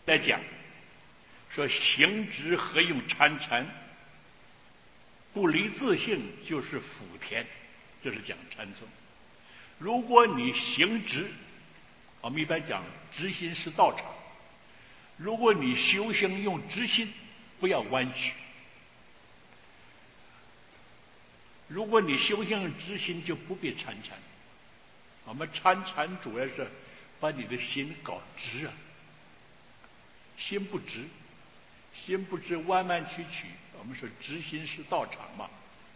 来讲，说行止何用参禅？不离自性就是辅田，这是讲禅宗。如果你行止，我们一般讲直心是道场。如果你修行用直心，不要弯曲。如果你修行用直心，就不必参禅。我们参禅主要是把你的心搞直啊，心不直，心不直，弯弯曲曲。我们说直心是道场嘛。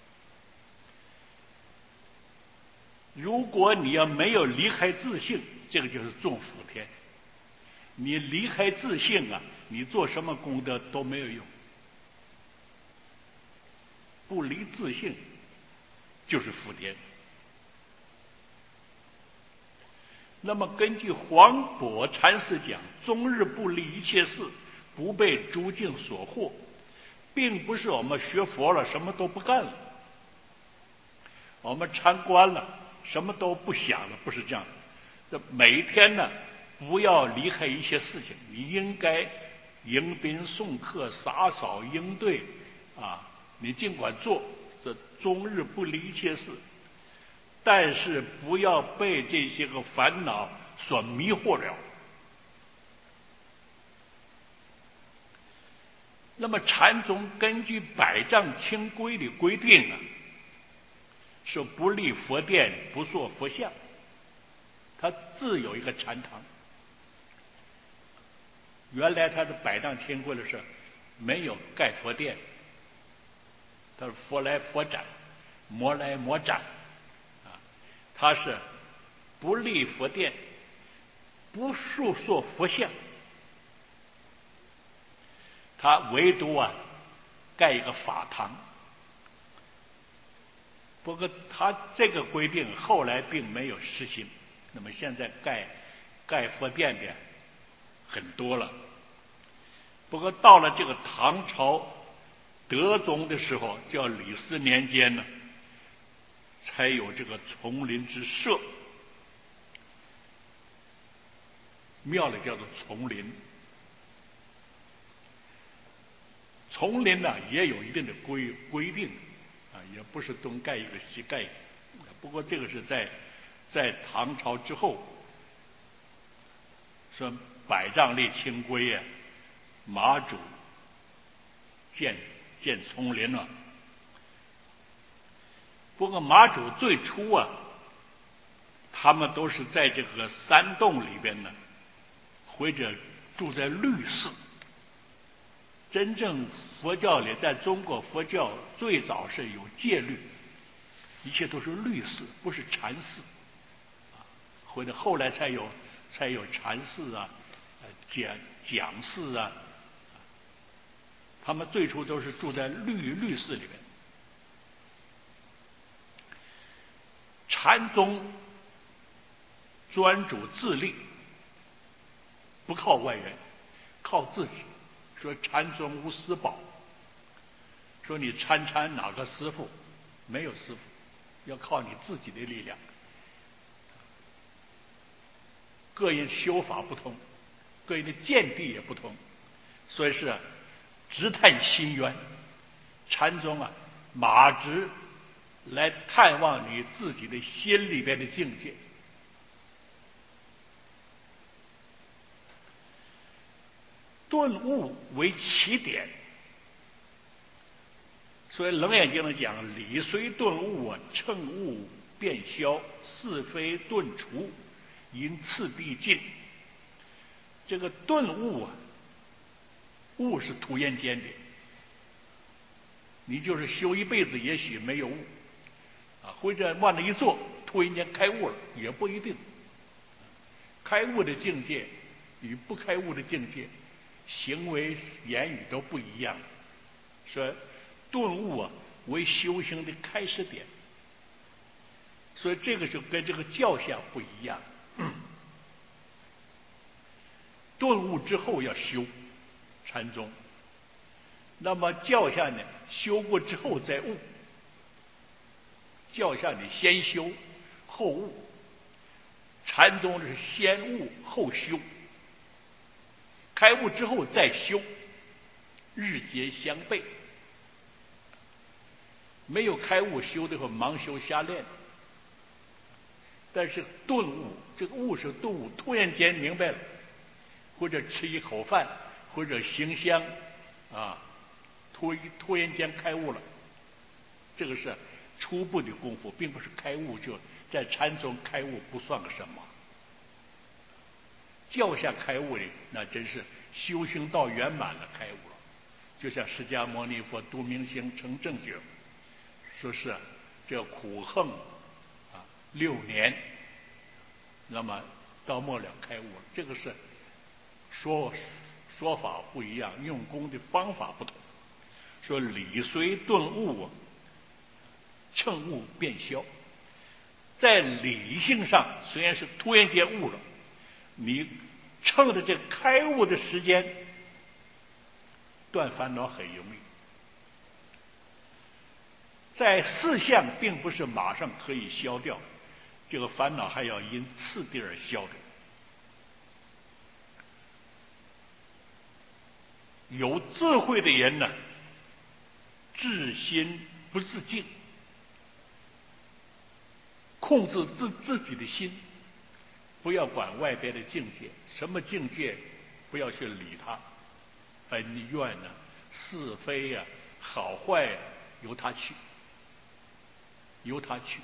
如果你要没有离开自性，这个就是种福田。你离开自性啊，你做什么功德都没有用。不离自性就是福田。那么根据黄果禅师讲，终日不离一切事，不被诸境所惑，并不是我们学佛了什么都不干了，我们参观了什么都不想了，不是这样的。每一天呢，不要离开一些事情，你应该迎宾送客、洒扫应对啊，你尽管做，这终日不离一切事。但是不要被这些个烦恼所迷惑了。那么禅宗根据百丈清规的规定啊，说不立佛殿，不塑佛像，它自有一个禅堂。原来它的百丈清规的是没有盖佛殿，它是佛来佛展，魔来魔展。他是不立佛殿，不塑佛像，他唯独盖一个法堂。不过他这个规定后来并没有实行。那么现在盖佛殿的很多了。不过到了这个唐朝德宗的时候，叫李斯年间呢，才有这个丛林之社，庙里叫做丛林。丛林呢也有一定的规定啊，也不是东盖一个西盖一个。不过这个是在唐朝之后，说百丈立清规啊，马主建丛林了。不过马主最初啊，他们都是在这个山洞里边呢，或者住在律寺。真正佛教里，在中国佛教最早是有戒律，一切都是律寺，不是禅寺，或者后来才有禅寺啊、讲寺啊。他们最初都是住在律寺里边。禅宗专主自立，不靠外援，靠自己。说禅宗无师宝，说你参哪个师傅？没有师傅，要靠你自己的力量。个人修法不同，个人的见地也不同，所以是直探心渊。禅宗马直来探望你自己的心里边的境界。顿悟为起点，所以《楞严经》里讲：理虽顿悟乘悟便消，是非顿除，因次第尽。这个顿悟悟是突然间的，你就是修一辈子，也许没有悟或者往那一坐，突然间开悟了，也不一定。开悟的境界与不开悟的境界，行为言语都不一样。说顿悟为修行的开始点，所以这个就跟这个教相不一样。顿悟之后要修禅宗，那么教相呢，修过之后再悟。教相你先修后悟，禅宗是先悟后修。 开悟之后再修，日节相悖。没有开悟修的话，盲修瞎练。但是顿悟，这个悟是顿悟，突然间明白了，或者吃一口饭，或者行香，突然间开悟了，这个是初步的功夫，并不是开悟就在禅中开悟不算个什么。教下开悟的，那真是修行到圆满了，开悟了。就像释迦牟尼佛度明星成正觉，说是这苦横6年，那么到末了开悟了。这个是说法不一样，用功的方法不同。说理随顿悟，乘悟变消。在理性上虽然是突然间悟了，你趁着这开悟的时间断烦恼很容易。在事相并不是马上可以消掉，这个烦恼还要因次第而消的。有智慧的人呢，治心不自净，控制自己的心，不要管外边的境界，什么境界不要去理它，恩怨是非好坏由他去，由他去。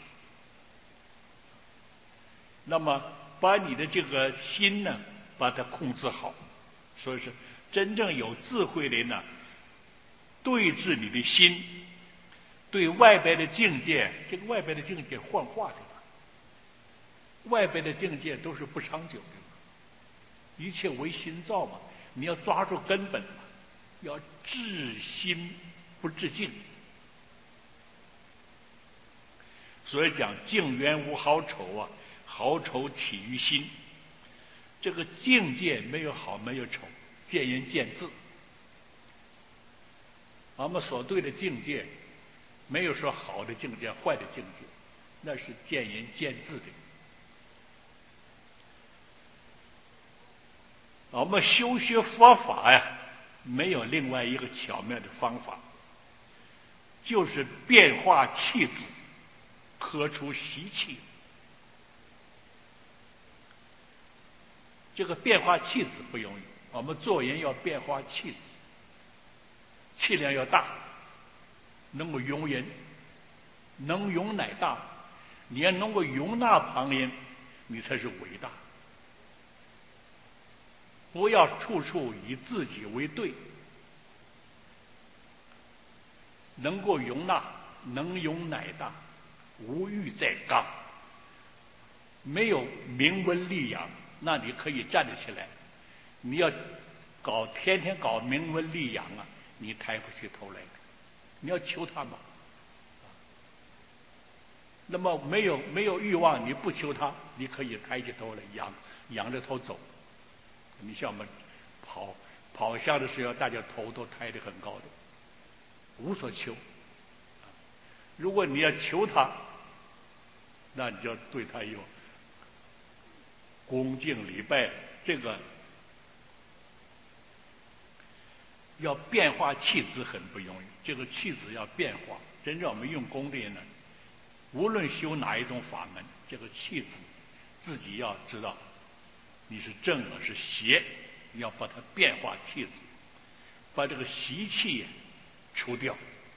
那么把你的这个心呢，把它控制好。所以是真正有智慧的人呢，对治你的心，对外边的境界，这个外边的境界幻化的，外边的境界都是不长久的，一切为心造嘛。你要抓住根本嘛，要治心不治境。所以讲境缘无好丑好丑起于心。这个境界没有好没有丑，见仁见智。我们所对的境界，没有说好的境界坏的境界，那是见仁见智的。我们修学佛法没有另外一个巧妙的方法，就是变化气质，刻出习气。这个变化气质不容易，我们做人要变化气质，气量要大，能够容人，能容乃大。你要能够容纳旁人，你才是伟大。不要处处以自己为对，能够容纳，能容乃大，无欲在刚。没有名闻利养，那你可以站得起来。你要天天搞名闻利养你抬不起头来的。你要求他嘛，那么没有欲望，你不求他，你可以抬起头来，仰着头走。你像我们跑向的时候，大家头都抬得很高的，无所求。如果你要求他，那你就对他有恭敬礼拜。这个要变化气质很不容易，这个气质要变化。真正我们用功的人呢，无论修哪一种法门，这个气质自己要知道你是正是邪，要把它变化气质，把这个习气除掉。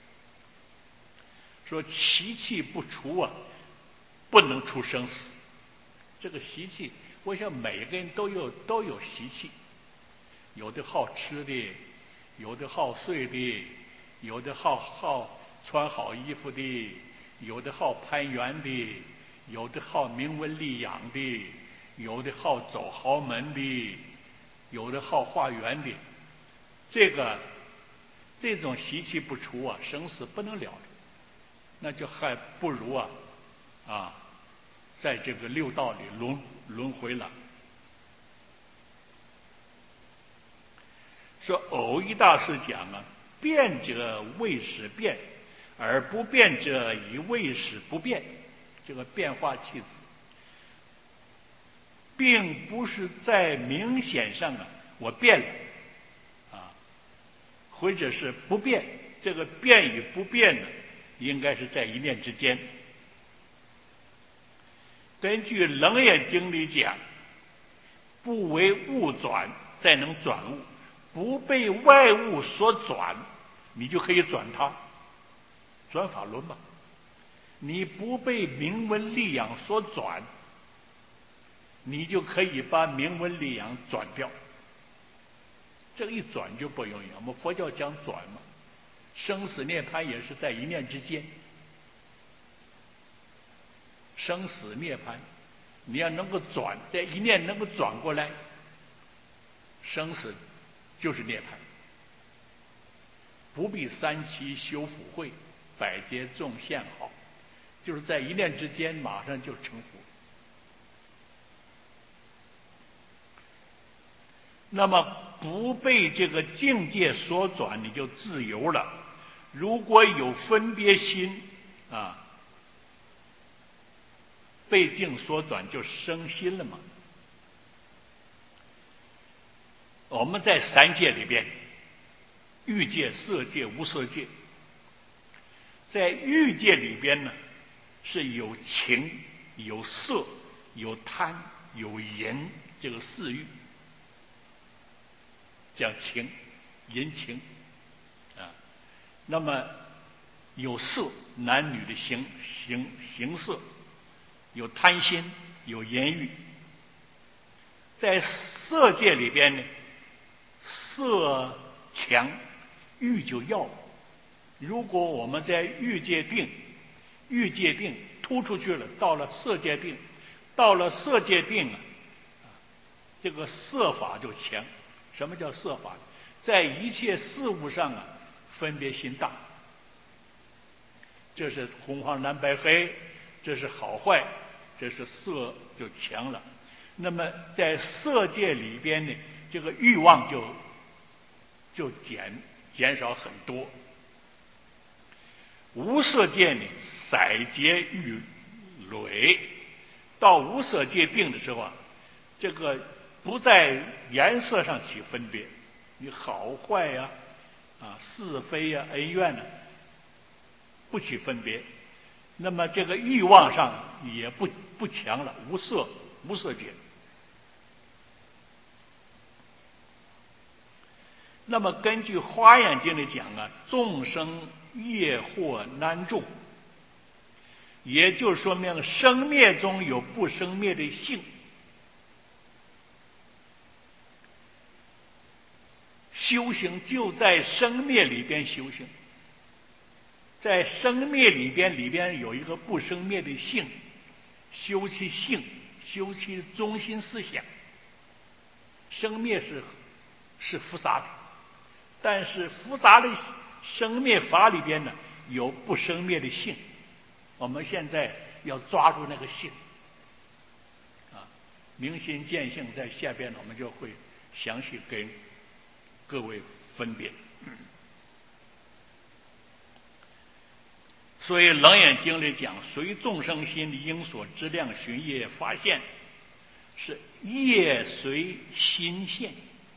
说习气不除不能出生死。这个习气，我想每个人都有习气，有的好吃的，有的好睡的，有的好穿好衣服的，有的好攀缘的，有的好名闻利养的，有的好走豪门的，有的好化缘的。这种习气不除生死不能了的，那就还不如在这个六道里轮回了。说偶一大师讲变者为使变，而不变者以为使不变。这个变化气质，并不是在明显上我变了， 或者是不变。这个变与不变呢，应该是在一念之间。根据《楞严经》里讲，不为物转，才能转物；不被外物所转，你就可以转它，转法轮嘛。你不被名闻利养所转，你就可以把名闻利养转掉。这个一转就不容易。我们佛教讲转嘛，生死涅槃也是在一念之间。生死涅槃，你要能够转，在一念能够转过来，生死就是涅槃。不必三七修福慧，百劫众现好，就是在一念之间马上就成佛。那么不被这个境界所转，你就自由了。如果有分别心啊，被境所转就生心了嘛。我们在三界里边，欲界、色界、无色界，在欲界里边呢，是有情、有色、有贪、有淫，这个四欲，讲情、淫情啊。那么有色，男女的形色，有贪心，有淫欲。在色界里边呢，色强，欲就要。如果我们在欲界定突出去了，到了色界定，这个色法就强。什么叫色法？在一切事物上啊，分别心大。这是红黄蓝白黑，这是好坏，这是色就强了。那么在色界里边呢，这个欲望就减少很多。无色界呢，色结欲累，到无色界定的时候啊，这个不在颜色上起分别，你好坏呀、是非呀、恩怨呢，不起分别。那么这个欲望上也不强了，无色界。那么根据《华严经》里讲啊，众生业祸难种，也就说明生灭中有不生灭的性。修行就在生灭里边修行，在生灭里边有一个不生灭的性，修其性，修其中心思想。生灭是复杂的，但是复杂的生灭法里边呢，有不生灭的性。我们现在要抓住那个性明心见性，在下边我们就会详细跟各位分别。所以《楞严经》里讲，随众生心应所知量寻业发现，是业随心现，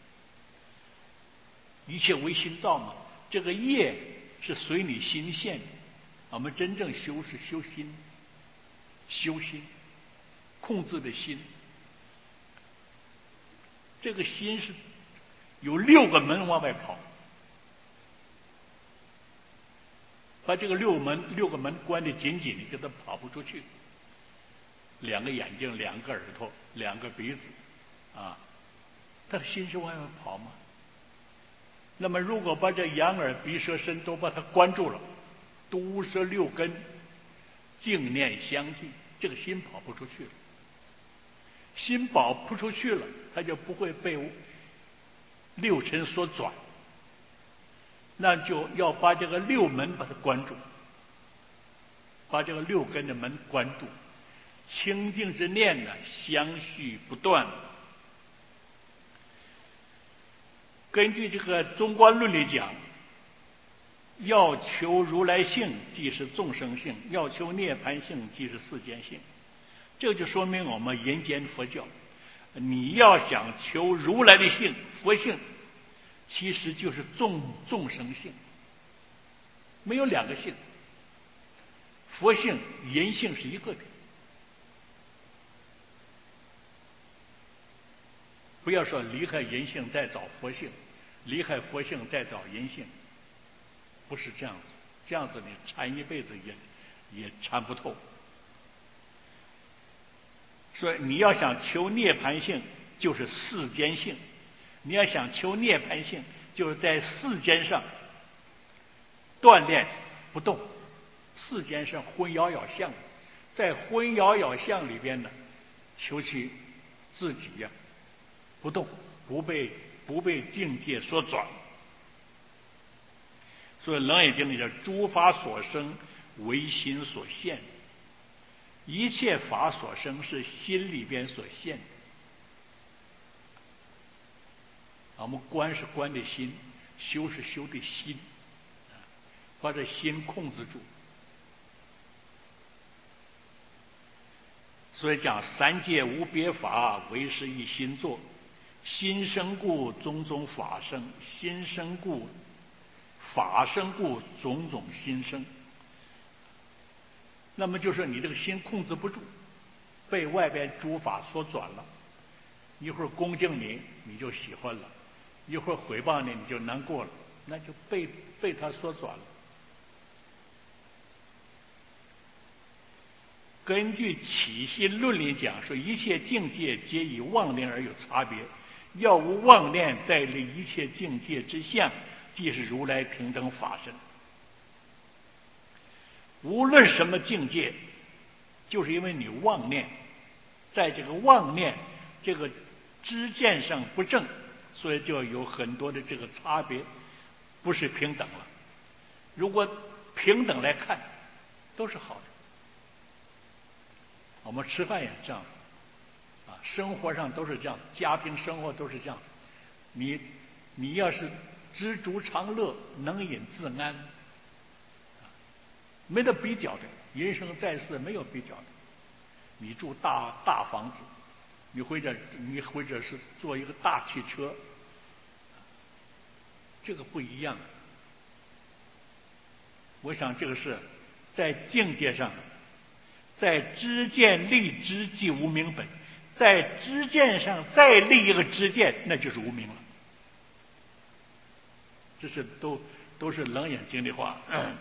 一切为心造嘛。这个业是随你心现的。我们真正修是修心，控制的心。这个心是有6个门往外跑，把这个六个门关得紧紧的，给它跑不出去。2个眼睛，2个耳朵，2个鼻子，他的心是往外跑吗？那么如果把这眼耳鼻舌身都把它关住了，毒舌6根净念相继，这个心跑不出去了。心跑不出去了，它就不会被6尘所转。那就要把这个6门把它关住，把这个6根的门关住，清净之念呢，相续不断。根据这个中观论里讲，要求如来性，即是众生性；要求涅槃性，即是世间性。这就说明我们人间佛教，你要想求如来的性、佛性， 其实就是众生性，没有两个性。佛性、人性是一个的。不要说离开人性再找佛性，离开佛性再找人性，不是这样子。这样子你缠一辈子也缠不透。所以你要想求涅槃性，就是世间性；你要想求涅槃性，就是在世间上锻炼不动。世间上昏杳杳相，在昏杳杳相里边呢，求其自己呀不动，不被境界所转。所以《楞严经》里叫诸法所生，唯心所现。一切法所生是心里边所现的。我们观是观的心，修是修的心，把这心控制住。所以讲三界无别法，唯是一心作。心生故，种种法生；心生故，法生故，种种心生。那么就是你这个心控制不住，被外边诸法所转了。一会儿恭敬你，你就喜欢了；一会儿毁谤你，你就难过了，那就被他所转了。根据起心论里讲说，一切境界皆以妄念而有差别。要无妄念，在立一切境界之相，即是如来平等法身。无论什么境界，就是因为你妄念，在这个妄念这个知见上不正，所以就有很多的这个差别，不是平等了。如果平等来看，都是好的。我们吃饭也这样子，生活上都是这样，家庭生活都是这样。你要是知足常乐，能饮自安，没得比较的。人生在世没有比较的。你住大房子，你或者是坐一个大汽车，这个不一样。我想这个是在境界上，在知见立知即无明本，在知见上再立一个知见，那就是无明了。这是都是楞严经的话。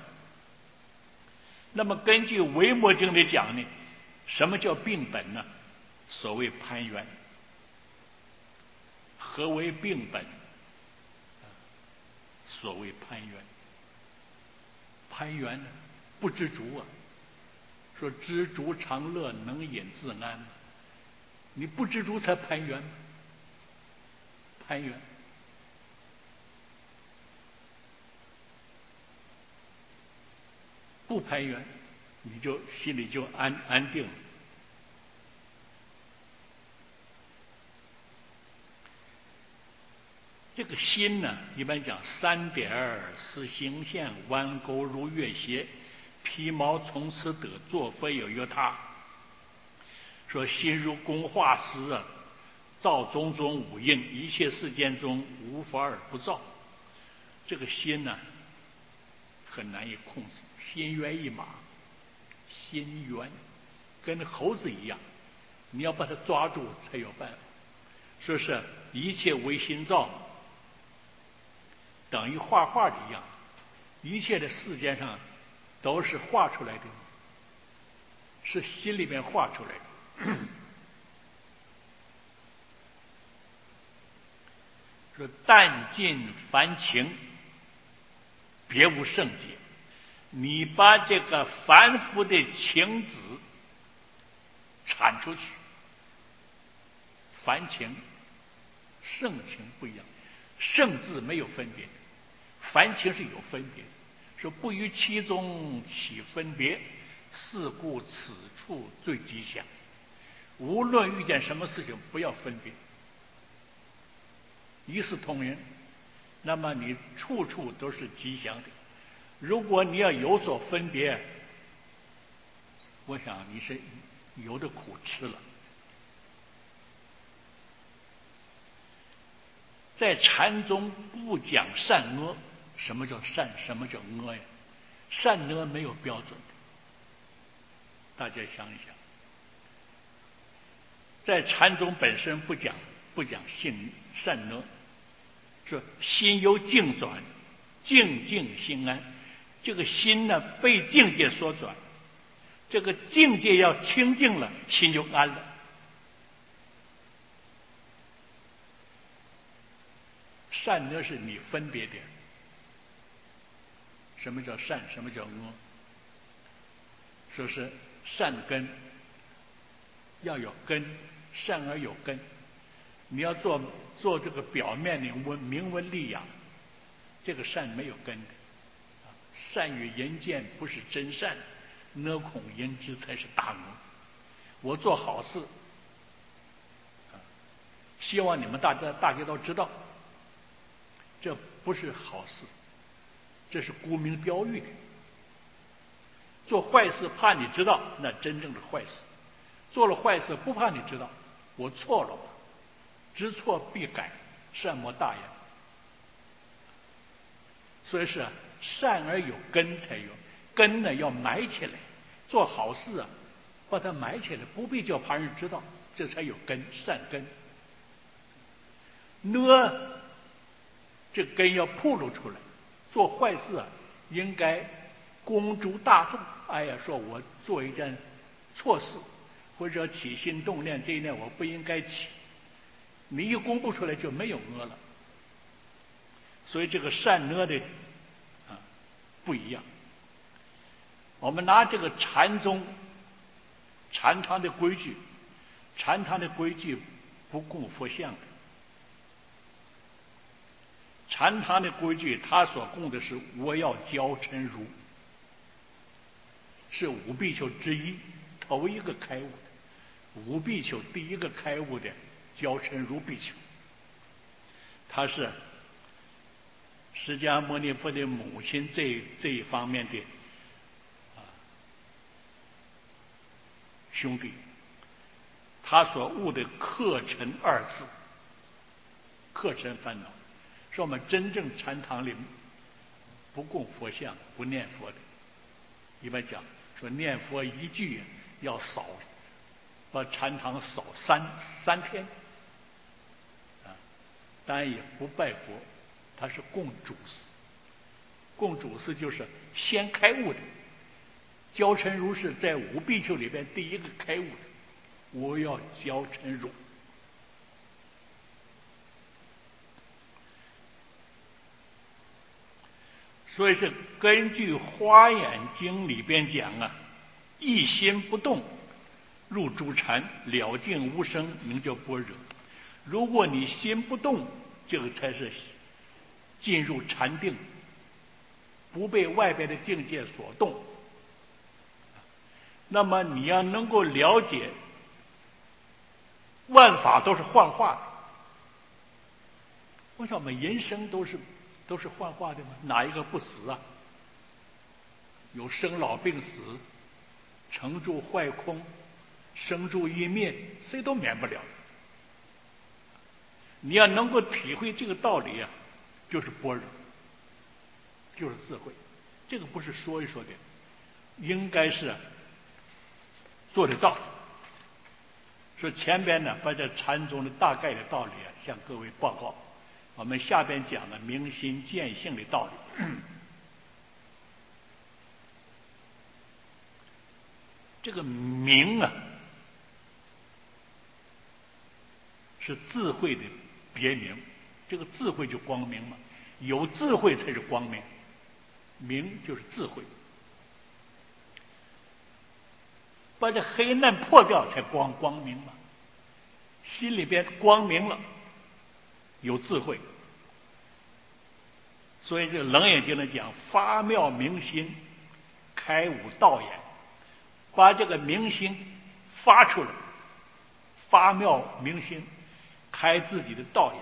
那么根据维摩经里讲呢，什么叫病本呢？所谓攀缘。何为病本？所谓攀缘。攀缘呢，不知足啊。说知足常乐，能饮自安。你不知足才攀缘。攀缘。不攀缘，你就心里就安定了。这个心呢，一般讲三点是形象，弯钩如月斜，皮毛从此得，作非有约他。说心如工画师啊，造种种五印，一切世间中无法而不造。这个心呢，很难以控制，心猿意马。心猿跟猴子一样，你要把它抓住才有办法。说是一切唯心造，等于画画的一样，一切的世间上都是画出来的，是心里面画出来的。说但尽凡情，别无圣解。你把这个凡夫的情子铲出去，凡情圣情不一样。圣字没有分别，凡情是有分别。说不于其中起分别，是故此处最吉祥。无论遇见什么事情，不要分别，一视同仁，那么你处处都是吉祥的。如果你要有所分别，我想你是有的苦吃了。 在禅宗不讲善恶。什么叫善？什么叫恶呀？善恶没有标准的。大家想一想，在禅宗本身不讲善恶，说心由境转，境境心安。这个心呢被境界所转，这个境界要清净了，心就安了。善恶是你分别的。什么叫善？什么叫恶？说是善根要有根，善而有根。你要做这个表面的名闻利养，这个善没有根的。善与人见不是真善，恶恐人知才是大恶。我做好事，希望你们大家都知道，这不是好事，这是沽名钓誉的。做坏事怕你知道，那真正的坏事。做了坏事不怕你知道，我错了，知错必改，善莫大焉。所以是善而有根才有，根呢要埋起来。做好事啊，把它埋起来，不必叫旁人知道，这才有根，善根。这根要暴露出来。做坏事啊，应该公诸大众。哎呀，说我做一件错事，或者起心动念，这一念我不应该起。你一公布出来就没有恶了。所以这个善恶的不一样。我们拿这个禅宗禅堂的规矩，禅堂的规矩不供佛像的。禅堂的规矩，他所供的是我要教尘如，是五比丘之一，头一个开悟的五比丘，第一个开悟的教尘如比丘。他是释迦牟尼佛的母亲这一方面的兄弟。他所悟的客尘二字，客尘烦恼，是我们真正禅堂里不供佛像不念佛的。一般讲说念佛一句要扫，把禅堂扫三天当然也不拜佛，他是供主司。供主司就是先开悟的。教尘如是在五比丘里边第一个开悟的，我要教尘如。所以是根据《华严经》里边讲一心不动入诸禅，了尽无生，名叫般若。如果你心不动，这个才是进入禅定，不被外边的境界所动。那么你要能够了解万法都是幻化的。为什么人生都是幻化的吗？哪一个不死啊？有生老病死，成住坏空，生住异灭，谁都免不了。你要能够体会这个道理就是般若，就是智慧。这个不是说一说的，应该是做得到。说前边呢，把这禅宗的大概的道理向各位报告。我们下边讲的明心见性的道理。这个明是智慧的别名。这个智慧就光明嘛，有智慧才是光明，明就是智慧。把这黑暗破掉才光明嘛。心里边光明了，有智慧。所以这《楞严经》里讲发妙明心，开悟道眼。把这个明心发出来，发妙明心，开自己的道眼，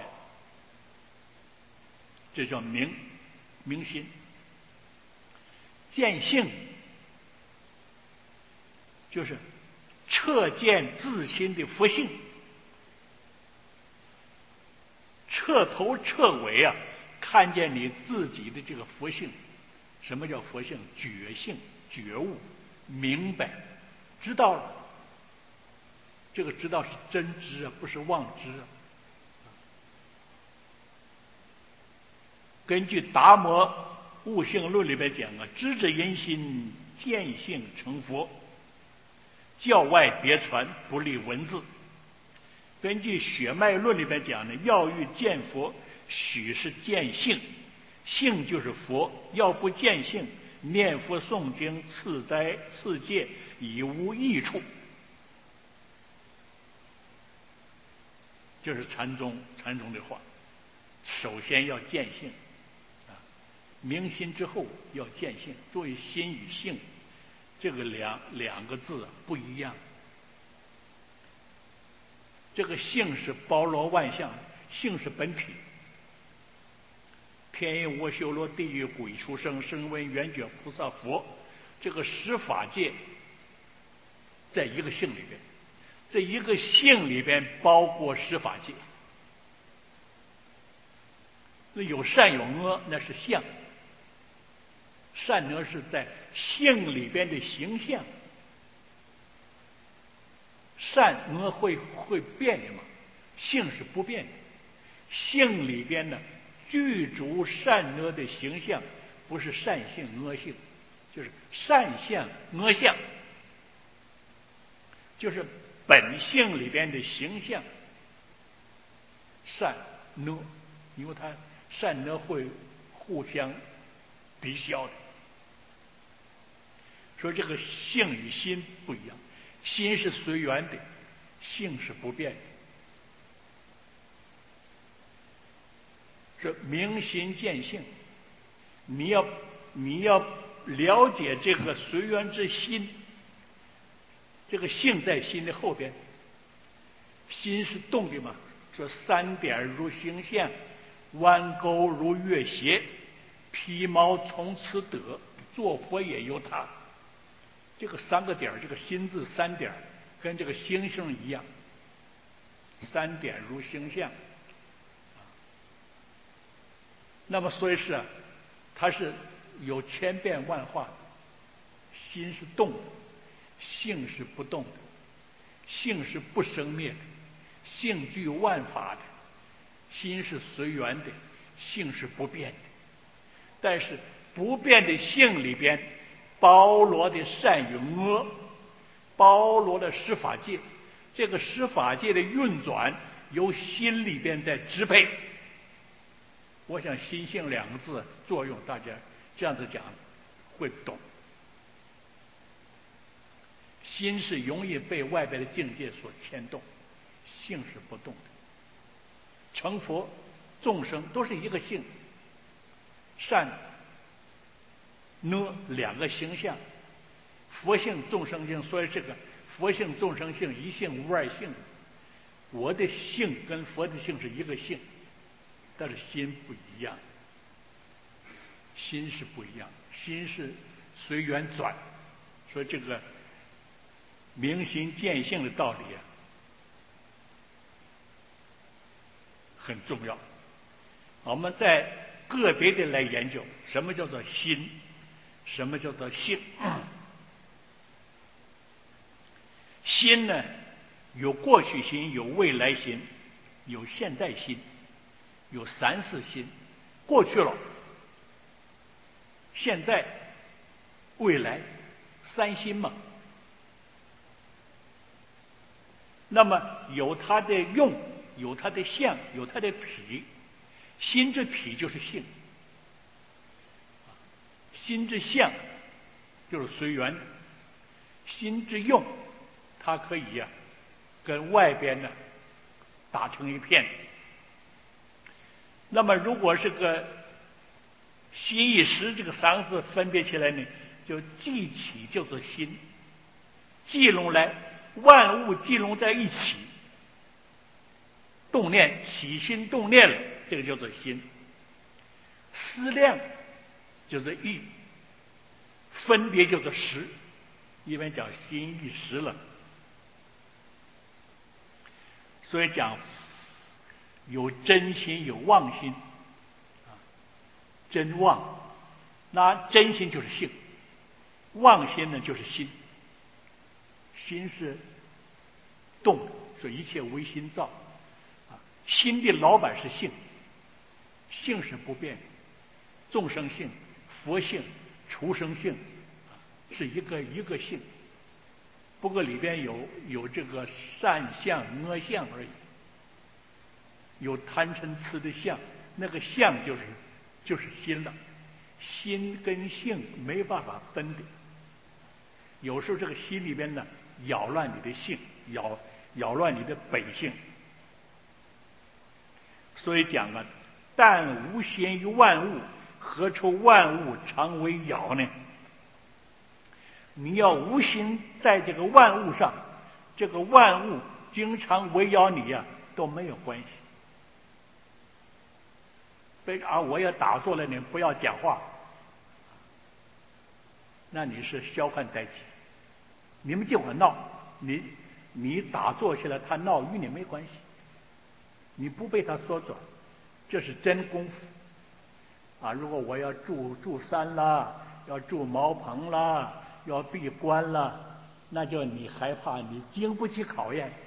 这叫明心。见性就是彻见自心的佛性， 彻头彻尾啊，看见你自己的这个佛性。什么叫佛性？觉性、觉悟、明白、知道了。这个知道是真知啊，不是妄知啊。根据达摩悟性论里边讲啊，知之因心，见性成佛，教外别传，不立文字。根据血脉论里边讲呢，要欲见佛，许是见性，性就是佛。要不见性，念佛诵经，赐斋赐戒，已无益处。就是禅宗的话，首先要见性啊，明心之后要见性。作为心与性，这个两个字不一样。这个性是包罗万象，性是本体。天音无修罗地狱鬼畜生，声闻缘觉菩萨佛，这个十法界在一个性里边，这一个性里边包括十法界。那有善有恶，那是相。善恶是在性里边的形象。善恶会变的嘛，性是不变的。性里边呢，具足善恶的形象，不是善性恶性，就是善相恶相，就是本性里边的形象。善恶，因为它善恶会互相抵消的，所以这个性与心不一样。心是随缘的，性是不变的。是明心见性，你要了解这个随缘之心。这个性在心的后边，心是动的嘛。说三点如星象，弯钩如月斜，披毛从此得，做佛也由他。这个三个点，这个心字三点，跟这个星星一样，三点如星象。那么所以是啊，它是有千变万化的。心是动的，性是不动的，性是不生灭的，性具万法的。心是随缘的，性是不变的。但是不变的性里边包罗的善与恶，包罗的十法界。这个十法界的运转由心里边在支配。我想心性两个字作用，大家这样子讲会懂。心是容易被外边的境界所牵动，性是不动的。成佛众生都是一个性，善恶两个形象，佛性众生性。所以这个佛性众生性一性无二性。我的性跟佛的性是一个性，但是心不一样。心是不一样，心是随缘转。所以这个明心见性的道理啊，很重要。我们在个别的来研究什么叫做心，什么叫做性。心呢，有过去心，有未来心，有现在心，有三世心。过去了，现在，未来，三心嘛。那么有它的用，有它的相，有它的体。心之体就是性，心之相就是随缘，心之用，它可以呀，跟外边呢打成一片。那么如果是个心一时这个三个字分别起来呢，就记起叫做心，记拢来万物记拢在一起，动念起心动念了，这个叫做心。思量就是意，分别叫做识，一般讲心意识了。所以讲有真心有妄心，真妄，那真心就是性，妄心呢就是心，心是动，所以一切唯心造，心的老板是性，性是不变的，众生性、佛性、畜生性是一个性，不过里边有这个善相、恶相而已，有贪嗔痴的相，那个相就是心了，心跟性没办法分的，有时候这个心里边呢扰乱你的性，扰乱你的本性，所以讲啊，但无心于万物，何处万物常为扰呢？你要无心在这个万物上，这个万物经常围绕你呀，都没有关系。我要打坐了，你不要讲话，那你是小看待己。你们尽管闹，你打坐起来，他闹与你没关系，你不被他所转，这是真功夫啊！如果我要住山啦，要住茅棚啦，要闭关啦，那叫你害怕，你经不起考验。